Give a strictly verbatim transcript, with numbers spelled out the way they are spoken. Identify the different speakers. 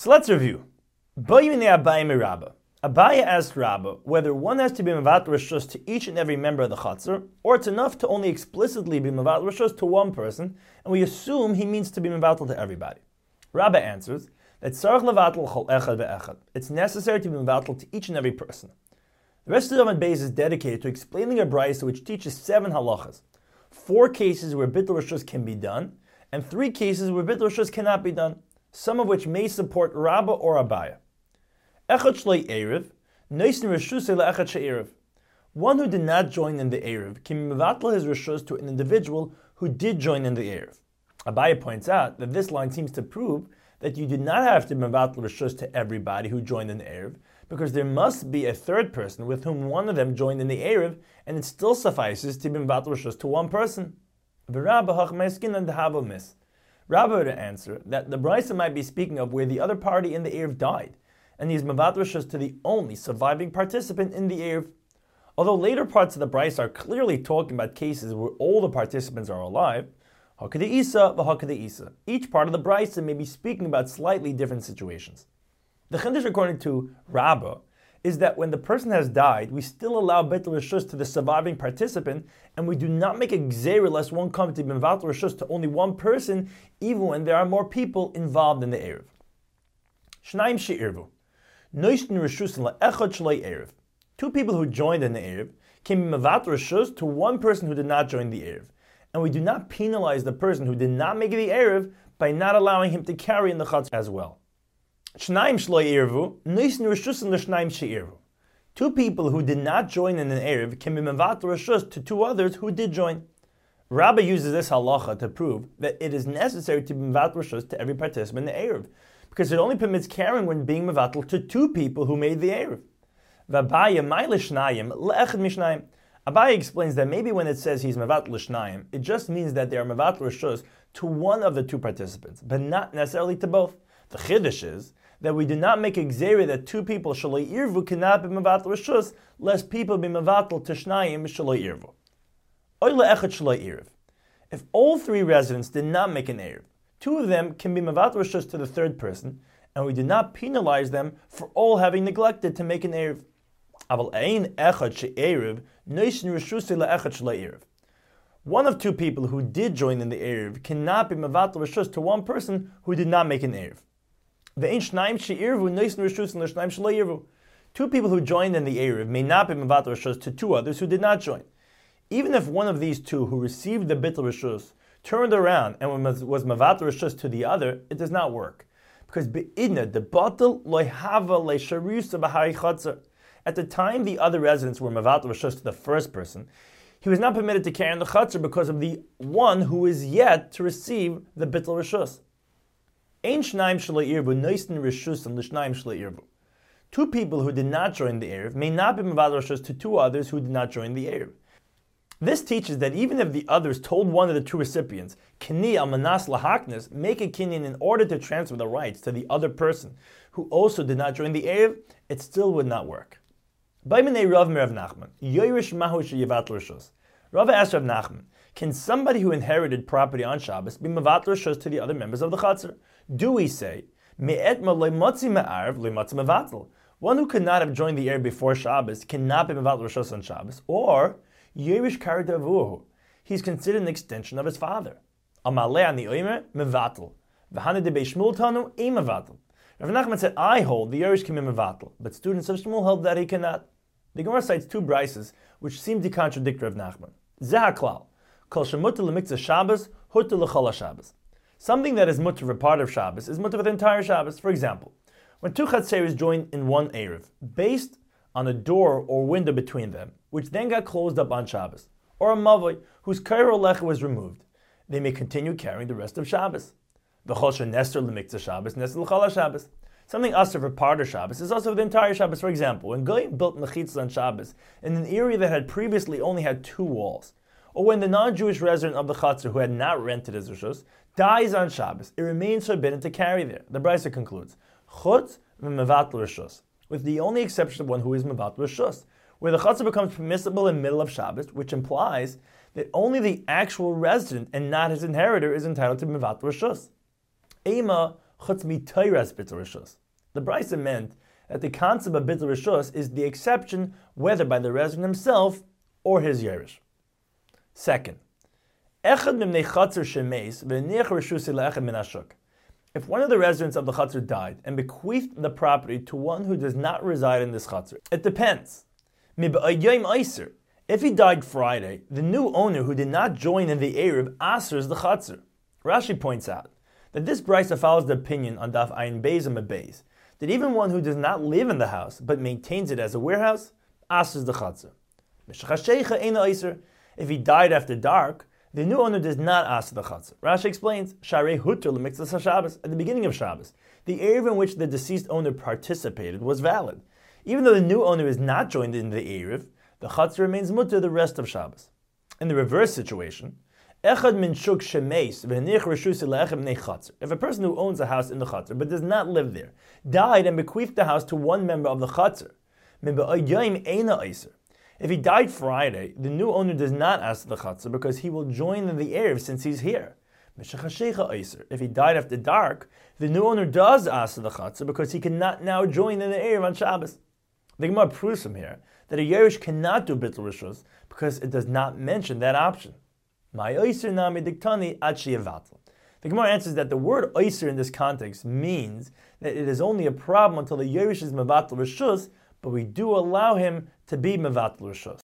Speaker 1: So let's review. Abaye asked Rabba whether one has to be mevatel reshus to each and every member of the chatzar, or it's enough to only explicitly be mevatel reshus to one person, and we assume he means to be mevatel to everybody. Rabba answers that tzarich levatel chol echad ve'echad. It's necessary to be mevatel to each and every person. The rest of the Amud Beis is dedicated to explaining a brayso which teaches seven halachas, four cases where bittul reshus can be done, and three cases where bittul reshus cannot be done, some of which may support Rabba or Abaye. Echad shloi erev, noisen reshusei leechad she'erev. One who did not join in the erev can be mevatel his reshus to an individual who did join in the erev. Abaye points out that this line seems to prove that you do not have to be mevatel reshus to everybody who joined in the erev, because there must be a third person with whom one of them joined in the erev, and it still suffices to be mevatel reshus to one person. Rabba would answer that the brayso might be speaking of where the other party in the erev died, and he is mevatel reshus to the only surviving participant in the erev. Although later parts of the brayso are clearly talking about cases where all the participants are alive, hakadei isa v'hakadei isa. Each part of the brayso may be speaking about slightly different situations. The chiddush according to Rabba is that when the person has died, we still allow bittul reshus to the surviving participant, and we do not make a gzeira lest one come to be mevatel reshus to only one person, even when there are more people involved in the erev. Shnayim she'irvu. Noisten reshus le'echad shloi erev. Two people who joined in the erev can be mevatel reshus to one person who did not join the erev, and we do not penalize the person who did not make the erev by not allowing him to carry in the chatz as well. Shnayim shloi erevu, noisen reshus le'shnayim she'irvu. Two people who did not join in an erev can be mevatel reshus to two others who did join. Rabba uses this halacha to prove that it is necessary to be mevatel reshus to every participant in the erev, because it only permits carrying when being mevatel to two people who made the erev. V'Abaye mai l'shnayim le'echad mishnayim. Abaye explains that maybe when it says he's mevatel l'shnayim, it just means that they are mevatel reshus to one of the two participants, but not necessarily to both. The chiddush is that we do not make a gzeira that two people shaloi irvu cannot be mevatel reshus, lest people be mevatel to shnayim shaloi irvu. Oy le'echad shaloi irv. If all three residents did not make an erev, two of them can be mevatel reshus to the third person, and we do not penalize them for all having neglected to make an erev. Aval ein echad she'erev noisen reshusei le'echad shaloi irv. One of two people who did join in the erev cannot be mevatel reshus to one person who did not make an erev. Ve'ein shnayim she'irvu noisen reshusei le'shnayim shaloi irvu. Two people who joined in the erev may not be mevatel reshus to two others who did not join. Even if one of these two who received the bittul reshus turned around and was mevatel reshus to the other, it does not work. Because be'idna, the batel loy hava le sharusa b'hari chatzar. At the time the other residents were mevatel reshus to the first person, he was not permitted to carry in the chatzar because of the one who is yet to receive the bittul reshus. Ein shnayim shaloi irvu noisen reshus and l'shnayim shaloi irvu. Two people who did not join the erev may not be mevatel reshus to two others who did not join the erev. This teaches that even if the others told one of the two recipients, Kini al manas lahaknes, make a kinyan in order to transfer the rights to the other person who also did not join the erev, it still would not work. Baiminei Rav Rav Nachman, Yoirish Mahu sheyevatel reshus. Rav asked Rav Nachman, can somebody who inherited property on Shabbos be mevatel reshus to the other members of the chatzar? Do we say, Me'etma le'motzi me'arv le'motzi mevatel? One who could not have joined the erev before Shabbos cannot be mevatel reshus on Shabbos, or Yerish Kardavuhu, he's considered an extension of his father. Amalei ani oimer mevatel. V'hana de Shmuel tanu e mevatel. Rav Nachman said, I hold the Yerish can be mevatel, but students of Shmuel held that he cannot. The Gemara cites two brises which seem to contradict Rav Nachman. Zeh haklal, kol shemuter lemiktzah Shabbos, huter l'chol Shabbos. Something that is mutter for part of Shabbos is mutter for the entire Shabbos. For example, when two chatzeros join in one erev, based on a door or window between them, which then got closed up on Shabbos, or a mavoi whose kairo lecha was removed, they may continue carrying the rest of Shabbos. V'chol she'nester l'miktzah Shabbos, nester l'chol Shabbos. Something usher for part of Shabbos is also for the entire Shabbos. For example, when Goyim built mechitzas on Shabbos in an area that had previously only had two walls, or when the non-Jewish resident of the chatzar who had not rented his reshus dies on Shabbos, it remains forbidden to carry there. The brisa concludes, chutz v'mevatel reshus, with the only exception of one who is mevatel reshus, where the chatzar becomes permissible in the middle of Shabbos, which implies that only the actual resident and not his inheritor is entitled to mevatel reshus. Ema chutz mitayras bittul rishus. The Brisa meant that the concept of bittul rishus is the exception whether by the resident himself or his yerush. Second, echad mimnei chatzar shemeis v'niach rishus le'echad min hashuk. If one of the residents of the chatzar died and bequeathed the property to one who does not reside in this chatzar, it depends. If he died Friday, the new owner who did not join in the Erev asers the chatzar. Rashi points out that this brisa follows the opinion on Daf Ayin Beis and Beis that even one who does not live in the house but maintains it as a warehouse asers the chatzar. If he died after dark, the new owner does not ask the chatzar. Rashi explains, Sharei hutur l'mitzvah Shabbos, at the beginning of Shabbos. The Erev in which the deceased owner participated was valid. Even though the new owner is not joined in the Erev, the chatzar remains mutter the rest of Shabbos. In the reverse situation, echad min shuk shemeis v'nich reshus lechem nei chatzar. If a person who owns a house in the chatzar but does not live there, died and bequeathed the house to one member of the chatzar, min ba'ayim eina iser. If he died Friday, the new owner does not ask the chatzar because he will join in the Erev since he's here. If he died after dark, the new owner does ask the chatzar because he cannot now join in the Erev on Shabbos. The Gemara proves from here that a yerush cannot do bittul rishus because it does not mention that option. The Gemara answers that the word oiser in this context means that it is only a problem until the yerush is mevatel rishus, but we do allow him to be mevatel rishus.